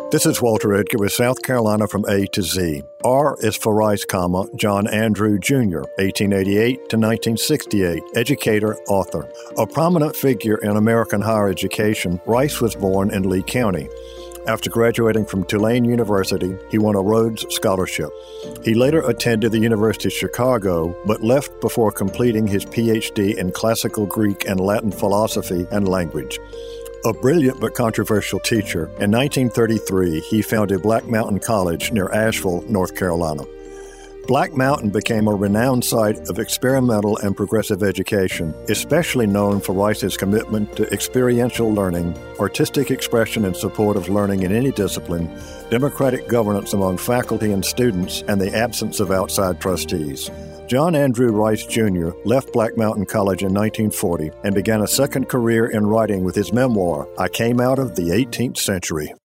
This is Walter Edgar with South Carolina from A to Z. R is for Rice, John Andrew Jr., 1888 to 1968, educator, author. A prominent figure in American higher education, Rice was born in Lee County. After graduating from Tulane University, he won a Rhodes Scholarship. He later attended the University of Chicago, but left before completing his Ph.D. in classical Greek and Latin philosophy and language. A brilliant but controversial teacher, in 1933 he founded Black Mountain College near Asheville, North Carolina. Black Mountain became a renowned site of experimental and progressive education, especially known for Rice's commitment to experiential learning, artistic expression in support of learning in any discipline, democratic governance among faculty and students, and the absence of outside trustees. John Andrew Rice Jr. left Black Mountain College in 1940 and began a second career in writing with his memoir, I Came Out of the 18th Century.